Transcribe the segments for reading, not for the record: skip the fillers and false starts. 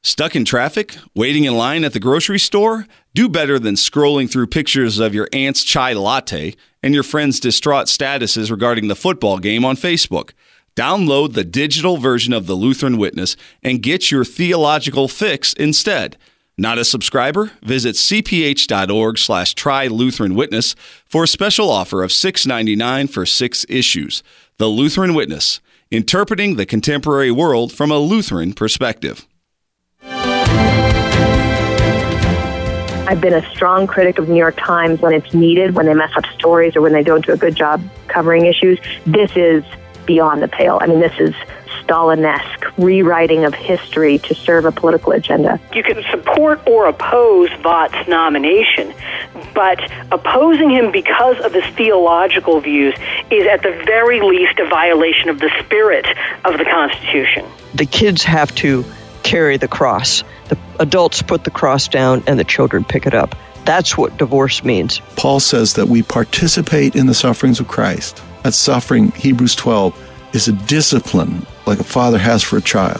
Stuck in traffic? Waiting in line at the grocery store? Do better than scrolling through pictures of your aunt's chai latte and your friend's distraught statuses regarding the football game on Facebook. Download the digital version of the Lutheran Witness and get your theological fix instead. Not a subscriber? Visit cph.org/try-Lutheran-Witness for a special offer of $6.99 for 6 issues. The Lutheran Witness, interpreting the contemporary world from a Lutheran perspective. I've been a strong critic of the New York Times when it's needed, when they mess up stories or when they don't do a good job covering issues. This is beyond the pale. I mean, this is Stalin-esque rewriting of history to serve a political agenda. You can support or oppose Vought's nomination, but opposing him because of his theological views is at the very least a violation of the spirit of the Constitution. The kids have to carry the cross. The adults put the cross down and the children pick it up. That's what divorce means. Paul says that we participate in the sufferings of Christ. That suffering, Hebrews 12, is a discipline like a father has for a child.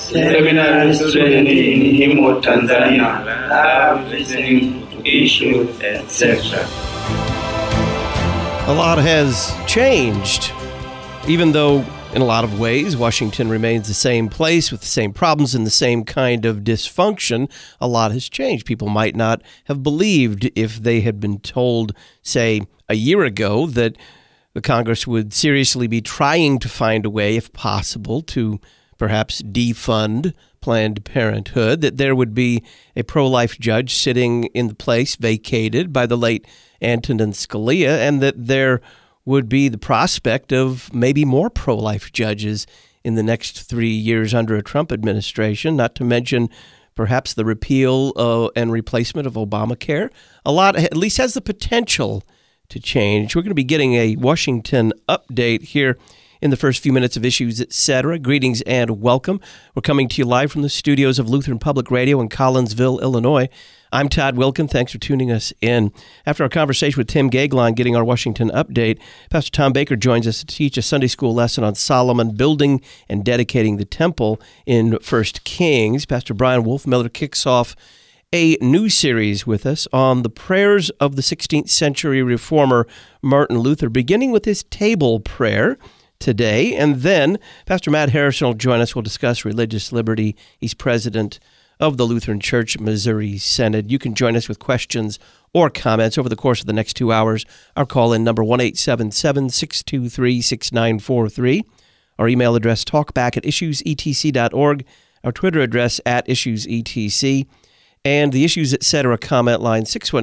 A lot has changed, even though in a lot of ways, Washington remains the same place with the same problems and the same kind of dysfunction. A lot has changed. People might not have believed if they had been told, say, a year ago that the Congress would seriously be trying to find a way, if possible, to perhaps defund Planned Parenthood, that there would be a pro-life judge sitting in the place vacated by the late Antonin Scalia, and that there would be the prospect of maybe more pro-life judges in the next 3 years under a Trump administration, not to mention perhaps the repeal and replacement of Obamacare. A lot at least has the potential to change. We're going to be getting a Washington update here in the first few minutes of Issues, Etc. Greetings and welcome. We're coming to you live from the studios of Lutheran Public Radio in Collinsville, Illinois. I'm Todd Wilkin. Thanks for tuning us in. After our conversation with Tim Gaglon getting our Washington update, Pastor Tom Baker joins us to teach a Sunday school lesson on Solomon building and dedicating the temple in 1 Kings. Pastor Brian Wolfmiller kicks off a new series with us on the prayers of the 16th century reformer Martin Luther, beginning with his table prayer today. And then Pastor Matt Harrison will join us. We'll discuss religious liberty. He's president of the Lutheran Church Missouri Synod. You can join us with questions or comments over the course of the next 2 hours. Our call-in number 1-877-623-6943. Our email address talkback@issuesetc.org. Our Twitter address @issuesetc. And the Issues Etc. comment line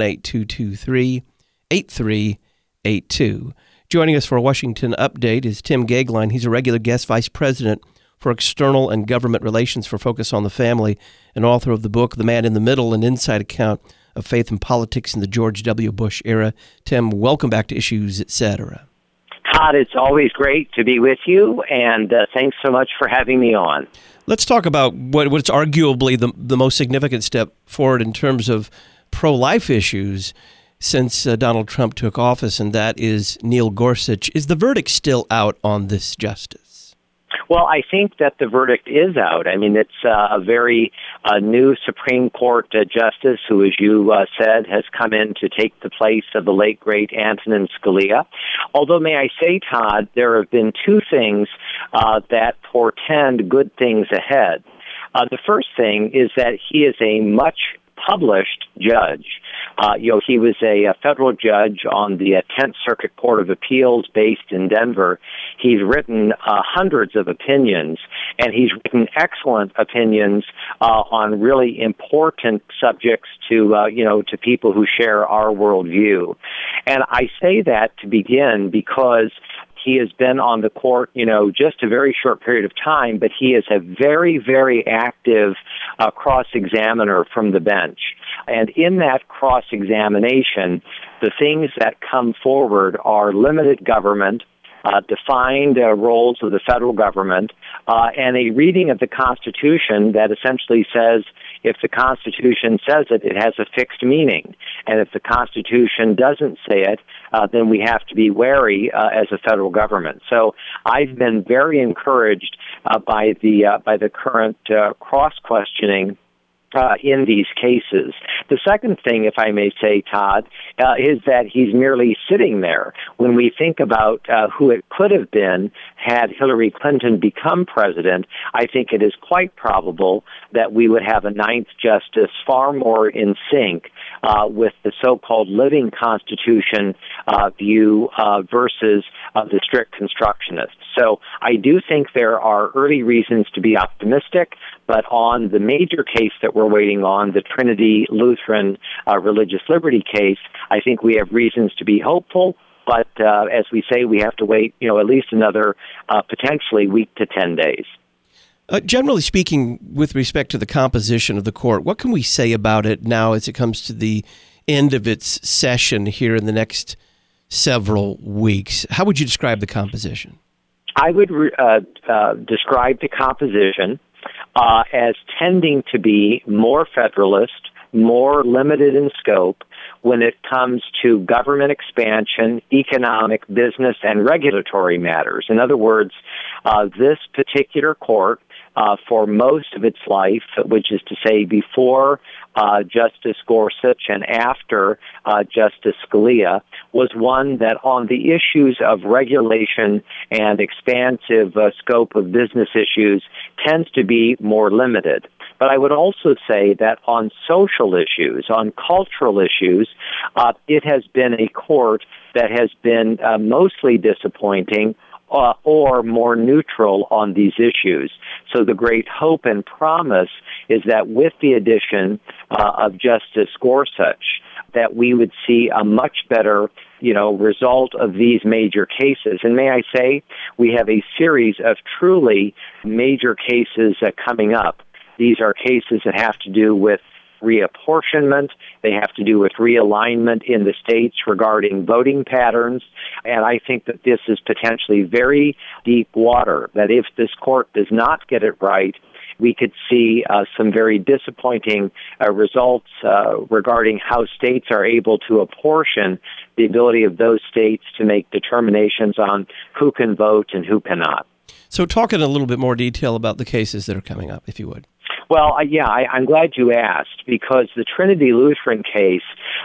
618-223-8382. Joining us for a Washington update is Tim Gaglon. He's a regular guest vice president for External and Government Relations for Focus on the Family, and author of the book The Man in the Middle, an inside account of faith and politics in the George W. Bush era. Tim, welcome back to Issues Etc. Todd, it's always great to be with you, and thanks so much for having me on. Let's talk about what's arguably the most significant step forward in terms of pro-life issues since Donald Trump took office, and that is Neil Gorsuch. Is the verdict still out on this justice? Well, I think that the verdict is out. I mean, it's a very new Supreme Court justice who, as you said, has come in to take the place of the late, great Antonin Scalia. Although, may I say, Todd, there have been two things that portend good things ahead. The first thing is that he is a much published judge. He was a federal judge on the 10th Circuit Court of Appeals based in Denver. He's written hundreds of opinions, and he's written excellent opinions on really important subjects to people who share our worldview. And I say that to begin because he has been on the court, just a very short period of time, but he is a very, very active cross-examiner from the bench. And in that cross-examination, the things that come forward are limited government, defined roles of the federal government, and a reading of the Constitution that essentially says if the Constitution says it, it has a fixed meaning. And if the Constitution doesn't say it, then we have to be wary as a federal government. So I've been very encouraged by the current cross-questioning in these cases. The second thing, if I may say, Todd, is that he's merely sitting there. When we think about who it could have been had Hillary Clinton become president, I think it is quite probable that we would have a ninth justice far more in sync with the so-called living Constitution view versus the strict constructionist. So I do think there are early reasons to be optimistic, but on the major case that we're waiting on, the Trinity Lutheran religious liberty case, I think we have reasons to be hopeful. But as we say, we have to wait, at least another potentially week to 10 days. Generally speaking, with respect to the composition of the court, what can we say about it now as it comes to the end of its session here in the next several weeks? How would you describe the composition? I would describe the composition as tending to be more federalist, more limited in scope when it comes to government expansion, economic, business, and regulatory matters. In other words, this particular court, for most of its life, which is to say before Justice Gorsuch and after Justice Scalia, was one that on the issues of regulation and expansive scope of business issues tends to be more limited. But I would also say that on social issues, on cultural issues, it has been a court that has been mostly disappointing or more neutral on these issues. So the great hope and promise is that with the addition of Justice Gorsuch, that we would see a much better, result of these major cases. And may I say, we have a series of truly major cases coming up. These are cases that have to do with reapportionment. They have to do with realignment in the states regarding voting patterns. And I think that this is potentially very deep water, that if this court does not get it right, we could see some very disappointing results regarding how states are able to apportion the ability of those states to make determinations on who can vote and who cannot. So talk in a little bit more detail about the cases that are coming up, if you would. Well, I'm glad you asked, because the Trinity Lutheran case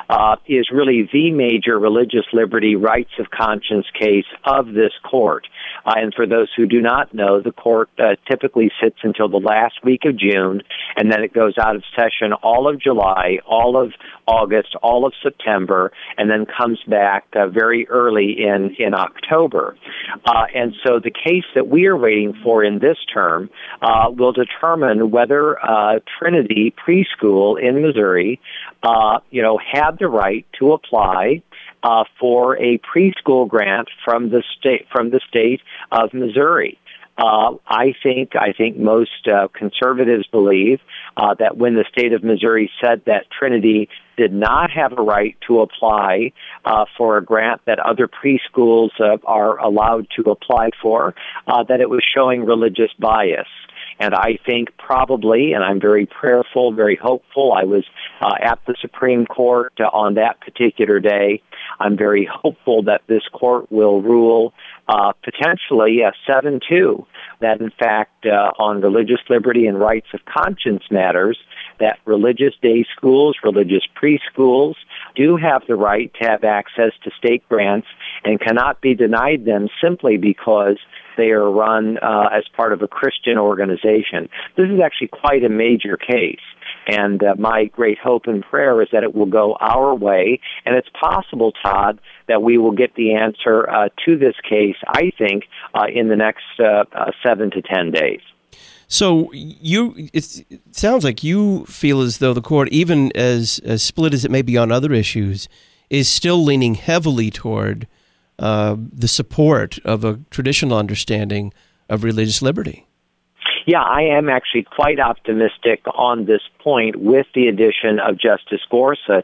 is really the major religious liberty rights of conscience case of this court. And for those who do not know, the court typically sits until the last week of June, and then it goes out of session all of July, all of August, all of September, and then comes back very early in October. And so the case that we are waiting for in this term will determine whether Trinity Preschool in Missouri, had the right to apply for a preschool grant from the state of Missouri. I think most conservatives believe that when the state of Missouri said that Trinity did not have a right to apply for a grant that other preschools are allowed to apply for, that it was showing religious bias. And I think probably, and I'm very prayerful, very hopeful, I was at the Supreme Court on that particular day. I'm very hopeful that this court will rule potentially 7-2, that in fact on religious liberty and rights of conscience matters, that religious day schools, religious preschools do have the right to have access to state grants and cannot be denied them simply because they are run as part of a Christian organization. This is actually quite a major case. And my great hope and prayer is that it will go our way. And it's possible, Todd, that we will get the answer to this case, I think, in the next 7 to 10 days. So it sounds like you feel as though the court, even as split as it may be on other issues, is still leaning heavily toward the support of a traditional understanding of religious liberty. Yeah, I am actually quite optimistic on this point with the addition of Justice Gorsuch.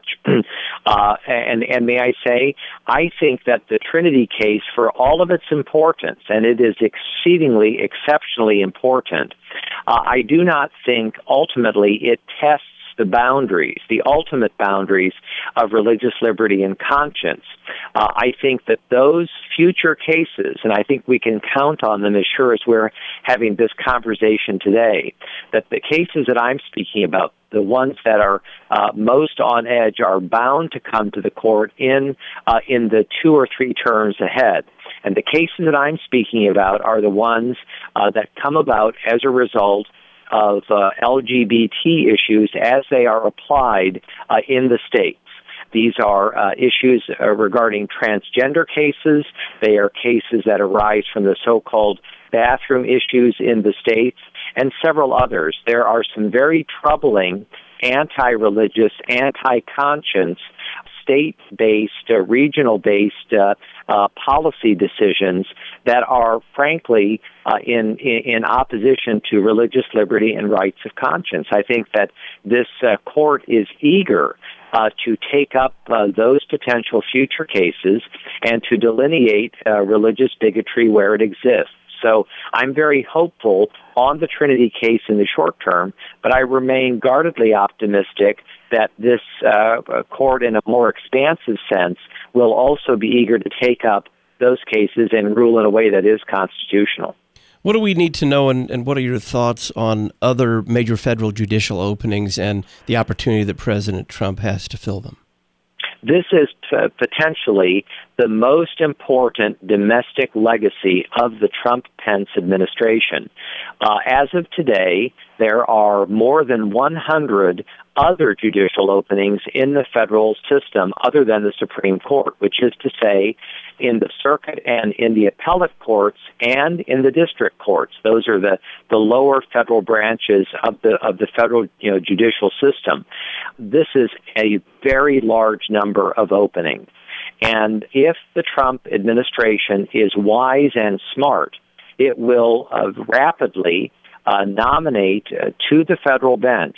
And may I say, I think that the Trinity case, for all of its importance, and it is exceedingly, exceptionally important, I do not think ultimately it tests the boundaries, the ultimate boundaries of religious liberty and conscience. I think that those future cases, and I think we can count on them as sure as we're having this conversation today, that the cases that I'm speaking about, the ones that are most on edge, are bound to come to the court in the 2 or 3 terms ahead. And the cases that I'm speaking about are the ones that come about as a result of LGBT issues as they are applied in the states. These are issues regarding transgender cases. They are cases that arise from the so-called bathroom issues in the states, and several others. There are some very troubling anti-religious, anti-conscience, state-based, regional-based policy decisions that are, frankly, in opposition to religious liberty and rights of conscience. I think that this court is eager to take up those potential future cases and to delineate religious bigotry where it exists. So I'm very hopeful on the Trinity case in the short term, but I remain guardedly optimistic that this court, in a more expansive sense, will also be eager to take up those cases and rule in a way that is constitutional. What do we need to know, and what are your thoughts on other major federal judicial openings and the opportunity that President Trump has to fill them? This is potentially the most important domestic legacy of the Trump-Pence administration. As of today, there are more than 100 other judicial openings in the federal system other than the Supreme Court, which is to say in the circuit and in the appellate courts and in the district courts. Those are the lower federal branches of the federal judicial system. This is a very large number of openings. And if the Trump administration is wise and smart, it will rapidly nominate to the federal bench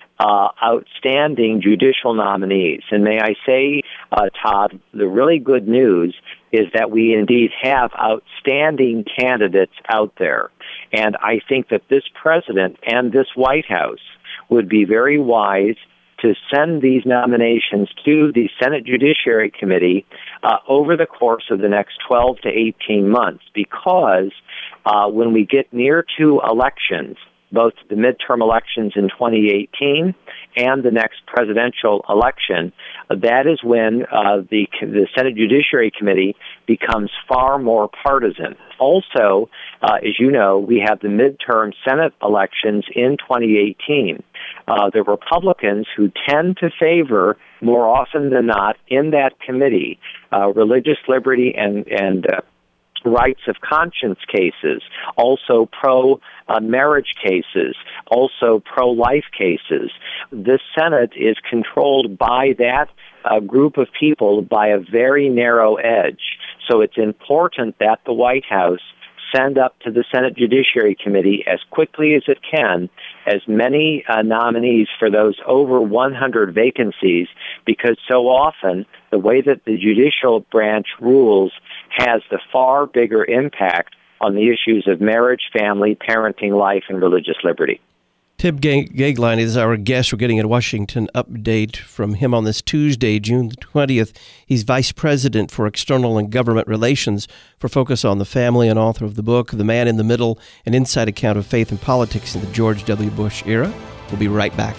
outstanding judicial nominees. And may I say, Todd, the really good news is that we indeed have outstanding candidates out there. And I think that this president and this White House would be very wise to send these nominations to the Senate Judiciary Committee over the course of the next 12 to 18 months, because when we get near to elections, both the midterm elections in 2018 and the next presidential election, that is when the Senate Judiciary Committee becomes far more partisan. Also, as you know, we have the midterm Senate elections in 2018. The Republicans, who tend to favor, more often than not, in that committee, religious liberty and rights of conscience cases, also pro-marriage cases, also pro-life cases. This Senate is controlled by that group of people by a very narrow edge. So it's important that the White House send up to the Senate Judiciary Committee as quickly as it can as many nominees for those over 100 vacancies, because so often the way that the judicial branch rules has the far bigger impact on the issues of marriage, family, parenting, life, and religious liberty. Tim Goeglein is our guest. We're getting a Washington update from him on this Tuesday, June 20th. He's Vice President for External and Government Relations for Focus on the Family and author of the book, The Man in the Middle, an Inside Account of Faith and Politics in the George W. Bush Era. We'll be right back.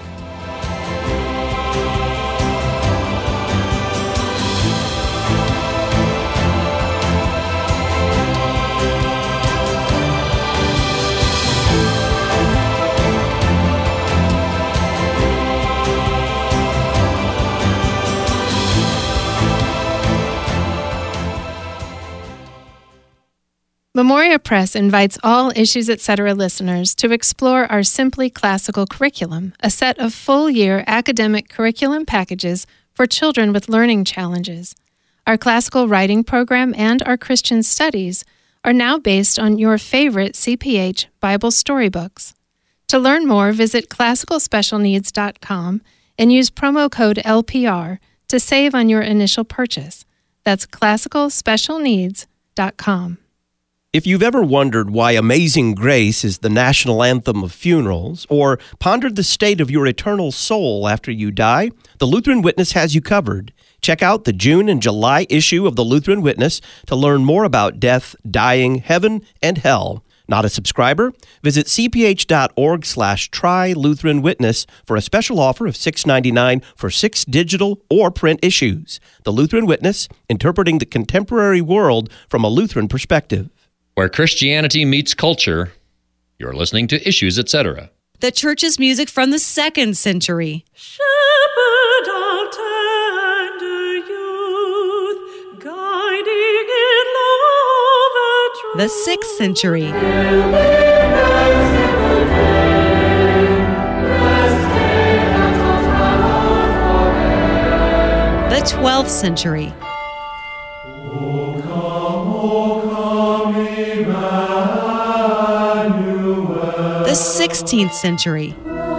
Memoria Press invites all Issues Etc. listeners to explore our Simply Classical curriculum, a set of full-year academic curriculum packages for children with learning challenges. Our classical writing program and our Christian studies are now based on your favorite CPH Bible storybooks. To learn more, visit classicalspecialneeds.com and use promo code LPR to save on your initial purchase. That's classicalspecialneeds.com. If you've ever wondered why Amazing Grace is the national anthem of funerals, or pondered the state of your eternal soul after you die, the Lutheran Witness has you covered. Check out the June and July issue of the Lutheran Witness to learn more about death, dying, heaven, and hell. Not a subscriber? Visit cph.org/try-Lutheran-Witness for a special offer of $6.99 for 6 digital or print issues. The Lutheran Witness, interpreting the contemporary world from a Lutheran perspective. Where Christianity meets culture, you're listening to Issues, Etc. The church's music from the 2nd century. Shepherd of tender youth, guiding in love and truth. The 6th century. The 12th century. The 16th century.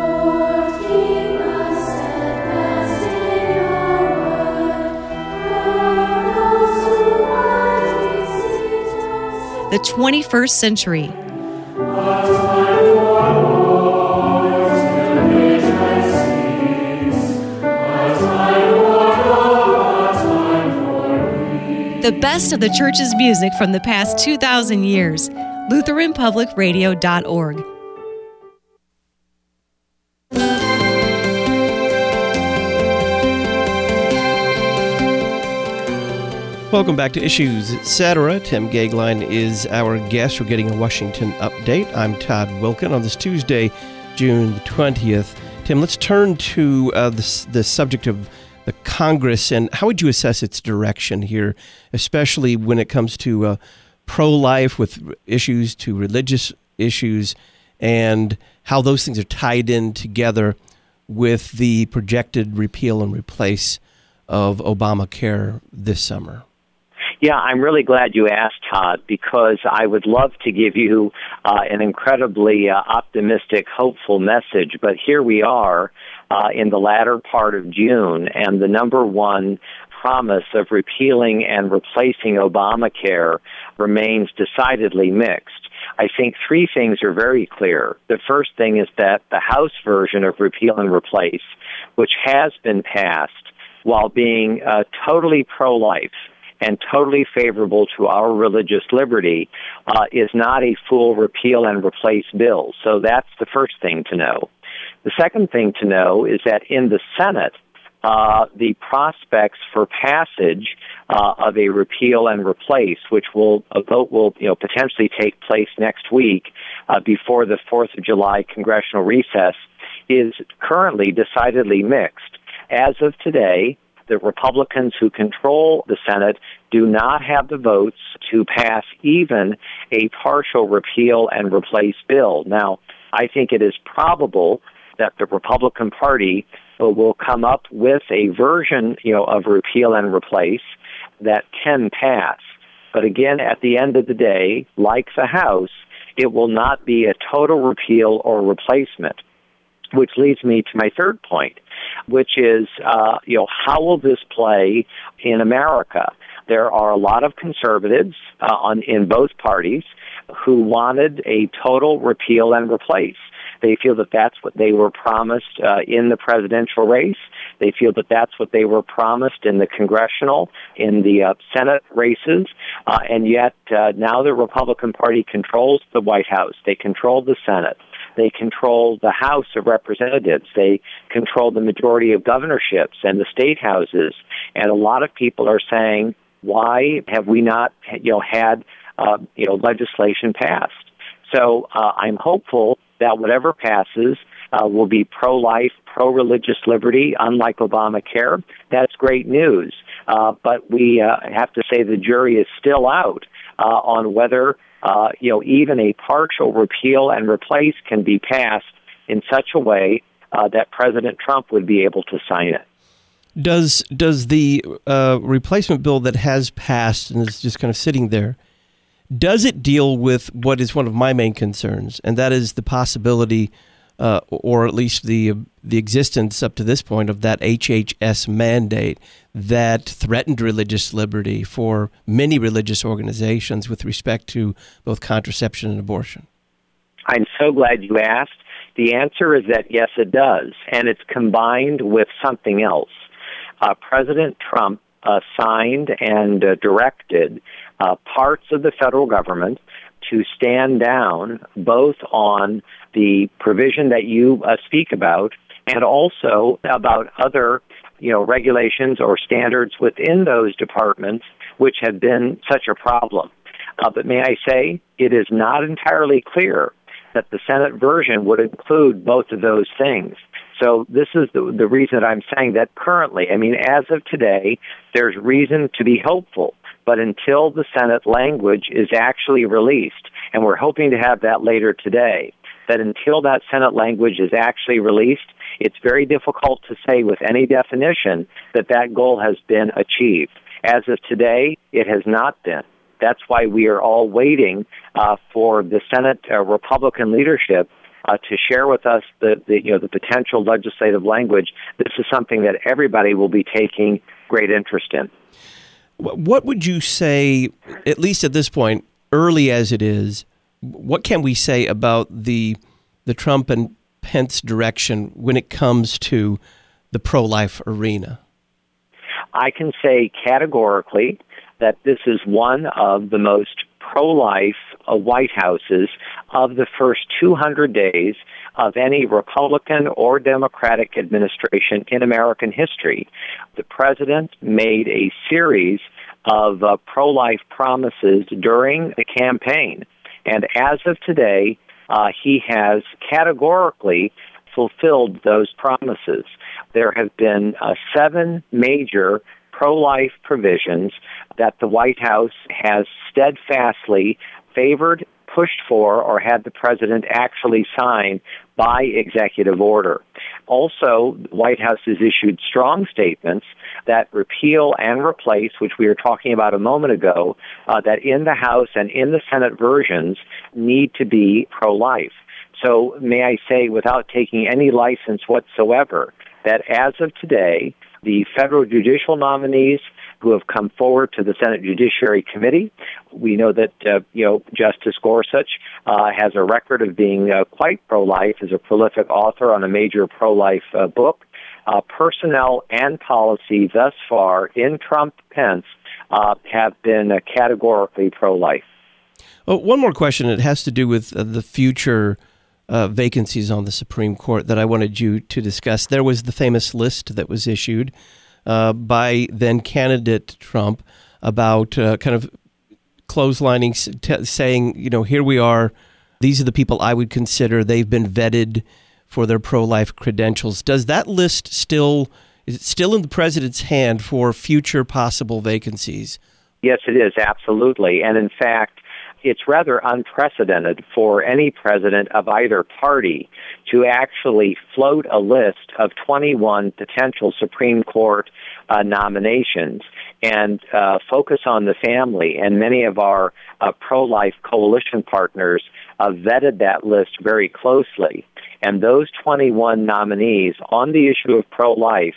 The 21st century. The best of the church's music from the past 2,000 years. LutheranPublicRadio.org. Welcome back to Issues, Etc. Tim Gagline is our guest. We're getting a Washington update. I'm Todd Wilkin on this Tuesday, June the 20th. Tim, let's turn to the subject of the Congress, and how would you assess its direction here, especially when it comes to pro-life with issues to religious issues, and how those things are tied in together with the projected repeal and replace of Obamacare this summer? Yeah, I'm really glad you asked, Todd, because I would love to give you an incredibly optimistic, hopeful message. But here we are in the latter part of June, and the number one promise of repealing and replacing Obamacare remains decidedly mixed. I think 3 things are very clear. The first thing is that the House version of repeal and replace, which has been passed while being totally pro-life and totally favorable to our religious liberty, is not a full repeal and replace bill. So that's the first thing to know. The second thing to know is that in the Senate, the prospects for passage of a repeal and replace, which a vote will potentially take place next week before the 4th of July congressional recess, is currently decidedly mixed. As of today, the Republicans who control the Senate do not have the votes to pass even a partial repeal and replace bill. Now, I think it is probable that the Republican Party will come up with a version, of repeal and replace that can pass. But again, at the end of the day, like the House, it will not be a total repeal or replacement. Which leads me to my third point, which is, how will this play in America? There are a lot of conservatives in both parties who wanted a total repeal and replace. They feel that that's what they were promised in the presidential race. They feel that that's what they were promised in the congressional, in the Senate races. And yet now the Republican Party controls the White House. They control the Senate. They control the House of Representatives. They control the majority of governorships and the state houses. And a lot of people are saying, why have we not, had, legislation passed? So I'm hopeful that whatever passes will be pro-life, pro-religious liberty, unlike Obamacare. That's great news. But we have to say the jury is still out on whether even a partial repeal and replace can be passed in such a way that President Trump would be able to sign it. Does the replacement bill that has passed and is just kind of sitting there, does it deal with what is one of my main concerns, and that is the possibility or at least the existence up to this point of that HHS mandate that threatened religious liberty for many religious organizations with respect to both contraception and abortion? I'm so glad you asked. The answer is that yes, it does, and it's combined with something else. President Trump signed and directed parts of the federal government to stand down both on the provision that you speak about and also about other regulations or standards within those departments which have been such a problem. But may I say, it is not entirely clear that the Senate version would include both of those things. So this is the reason that I'm saying that currently, as of today, there's reason to be hopeful. But until the Senate language is actually released, and we're hoping to have that later today, that until that Senate language is actually released, it's very difficult to say with any definition that that goal has been achieved. As of today, it has not been. That's why we are all waiting for the Senate Republican leadership to share with us the potential legislative language. This is something that everybody will be taking great interest in. What would you say, at least at this point, early as it is, what can we say about the Trump and Pence direction when it comes to the pro-life arena? I can say categorically that this is one of the most pro-life White Houses of the first 200 days of any Republican or Democratic administration in American history. The president made a series of pro-life promises during the campaign, and as of today, he has categorically fulfilled those promises. There have been 7 major pro-life provisions that the White House has steadfastly favored, pushed for, or had the president actually sign by executive order. Also, the White House has issued strong statements that repeal and replace, which we were talking about a moment ago, that in the House and in the Senate versions need to be pro-life. So may I say, without taking any license whatsoever, that as of today, the federal judicial nominees who have come forward to the Senate Judiciary Committee, we know that Justice Gorsuch has a record of being quite pro-life, is a prolific author on a major pro-life book. Personnel and policy thus far in Trump-Pence have been categorically pro-life. Well, one more question. It has to do with the future vacancies on the Supreme Court that I wanted you to discuss. There was the famous list that was issued by then candidate Trump about kind of clotheslining, saying, here we are. These are the people I would consider. They've been vetted for their pro-life credentials. Does that list is it still in the president's hand for future possible vacancies? Yes, it is, absolutely. And in fact, it's rather unprecedented for any president of either party to actually float a list of 21 potential Supreme Court nominations and focus on the family. And many of our pro-life coalition partners vetted that list very closely. And those 21 nominees on the issue of pro-life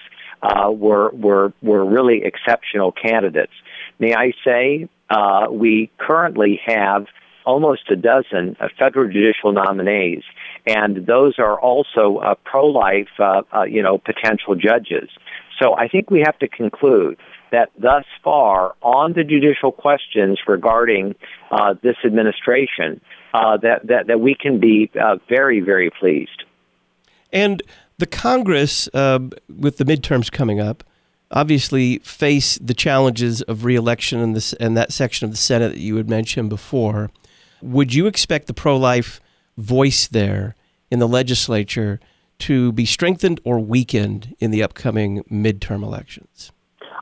were really exceptional candidates. May I say, we currently have almost a dozen federal judicial nominees, and those are also pro-life, potential judges. So I think we have to conclude that thus far on the judicial questions regarding this administration, that we can be very, very pleased. And the Congress, with the midterms coming up, obviously face the challenges of re-election in that section of the Senate that you had mentioned before. Would you expect the pro-life voice there in the legislature to be strengthened or weakened in the upcoming midterm elections?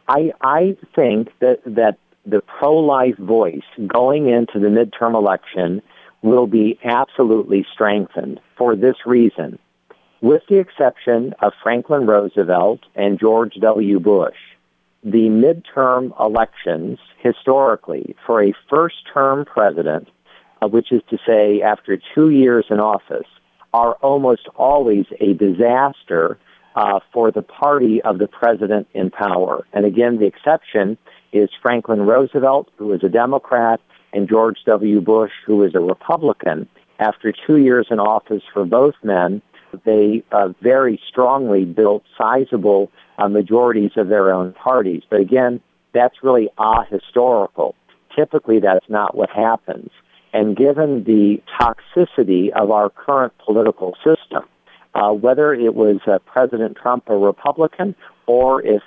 I think that the pro-life voice going into the midterm election will be absolutely strengthened for this reason. With the exception of Franklin Roosevelt and George W. Bush, the midterm elections historically for a first-term president, which is to say after 2 years in office, are almost always a disaster for the party of the president in power. And again, the exception is Franklin Roosevelt, who was a Democrat, and George W. Bush, who was a Republican. After 2 years in office for both men, they very strongly built sizable majorities of their own parties. But again, that's really ahistorical. Typically, that's not what happens. And given the toxicity of our current political system, whether it was President Trump a Republican or if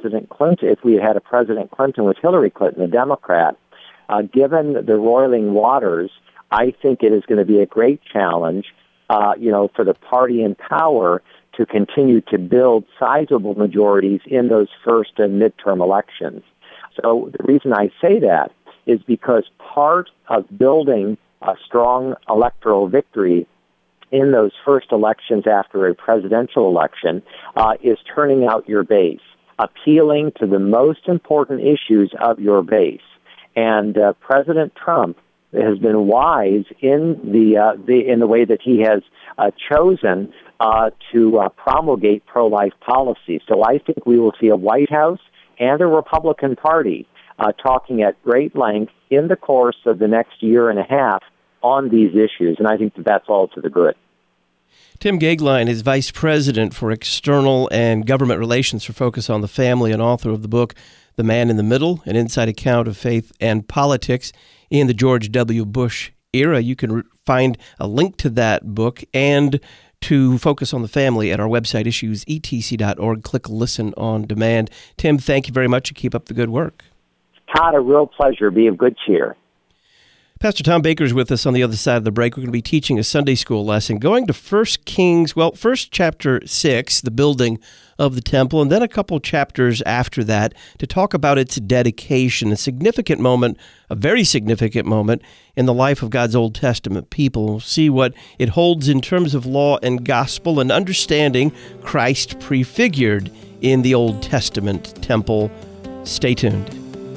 we had a President Clinton with Hillary Clinton a Democrat, given the roiling waters, I think it is going to be a great challenge, for the party in power to continue to build sizable majorities in those first and midterm elections. So the reason I say that is because part of building a strong electoral victory in those first elections after a presidential election is turning out your base, appealing to the most important issues of your base. And President Trump has been wise in the way that he has chosen to promulgate pro-life policy. So I think we will see a White House and a Republican Party talking at great length in the course of the next year and a half on these issues, and I think that's all to the good. Tim Goeglein is Vice President for External and Government Relations for Focus on the Family and author of the book, The Man in the Middle, an inside account of faith and politics in the George W. Bush era. You can find a link to that book and to Focus on the Family at our website, issuesetc.org. Click Listen on Demand. Tim, thank you very much and keep up the good work. Todd, a real pleasure. Be of good cheer. Pastor Tom Baker is with us on the other side of the break. We're going to be teaching a Sunday school lesson, going to 1 Kings, first chapter 6, the building of the temple, and then a couple chapters after that to talk about its dedication, a significant moment, a very significant moment in the life of God's Old Testament people. We'll see what it holds in terms of law and gospel and understanding Christ prefigured in the Old Testament temple. Stay tuned.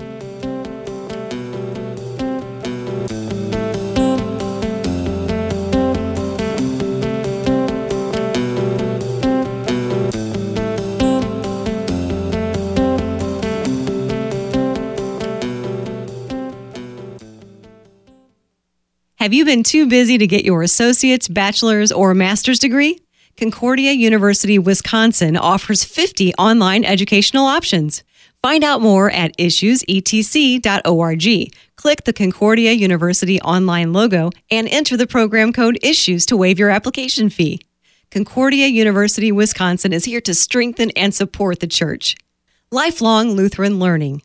Have you been too busy to get your associate's, bachelor's, or master's degree? Concordia University, Wisconsin offers 50 online educational options. Find out more at issuesetc.org. Click the Concordia University online logo and enter the program code ISSUES to waive your application fee. Concordia University, Wisconsin is here to strengthen and support the church. Lifelong Lutheran learning.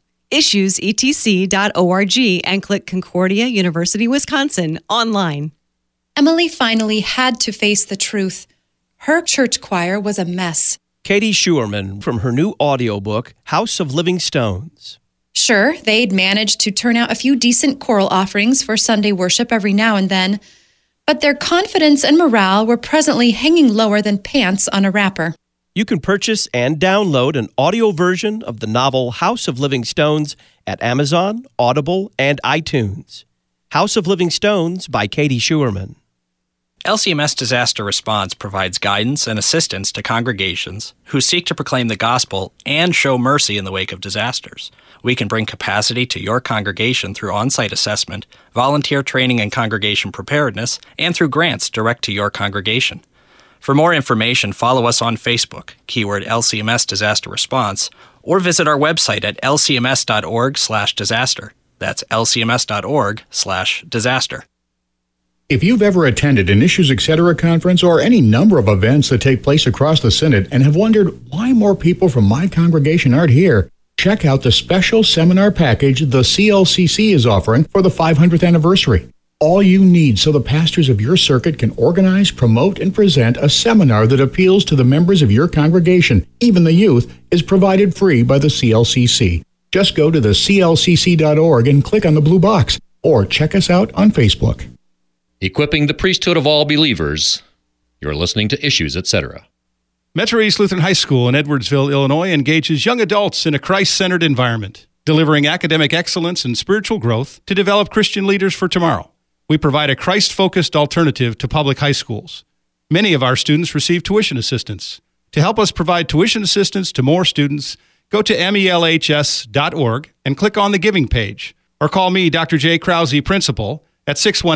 issuesetc.org and click Concordia University, Wisconsin online. Emily finally had to face the truth. Her church choir was a mess. Katie Schuerman from her new audiobook, House of Living Stones. Sure, they'd managed to turn out a few decent choral offerings for Sunday worship every now and then, but their confidence and morale were presently hanging lower than pants on a wrapper. You can purchase and download an audio version of the novel House of Living Stones at Amazon, Audible, and iTunes. House of Living Stones by Katie Schuerman. LCMS Disaster Response provides guidance and assistance to congregations who seek to proclaim the gospel and show mercy in the wake of disasters. We can bring capacity to your congregation through on-site assessment, volunteer training and congregation preparedness, and through grants direct to your congregation. For more information, follow us on Facebook, keyword LCMS Disaster Response, or visit our website at lcms.org/disaster. That's lcms.org/disaster. If you've ever attended an Issues Etc. conference or any number of events that take place across the Synod and have wondered why more people from my congregation aren't here, check out the special seminar package the CLCC is offering for the 500th anniversary. All you need so the pastors of your circuit can organize, promote, and present a seminar that appeals to the members of your congregation, even the youth, is provided free by the CLCC. Just go to the clcc.org and click on the blue box, or check us out on Facebook. Equipping the priesthood of all believers. You're listening to Issues, Etc. Metro East Lutheran High School in Edwardsville, Illinois engages young adults in a Christ-centered environment, delivering academic excellence and spiritual growth to develop Christian leaders for tomorrow. We provide a Christ-focused alternative to public high schools. Many of our students receive tuition assistance. To help us provide tuition assistance to more students, go to melhs.org and click on the Giving page, or call me, Dr. J. Krause, Principal, at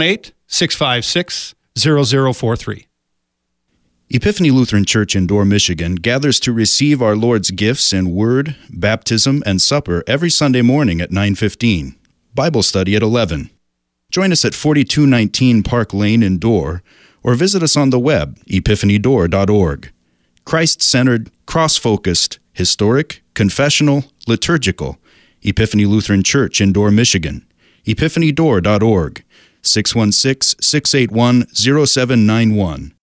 618-656-0043. Epiphany Lutheran Church in Dorr, Michigan gathers to receive our Lord's gifts in Word, baptism, and supper every Sunday morning at 9:15. Bible study at 11. Join us at 4219 Park Lane in Dorr, or visit us on the web, epiphanydorr.org. Christ-centered, cross-focused, historic, confessional, liturgical. Epiphany Lutheran Church in Dorr, Michigan. epiphanydorr.org. 616-681-0791.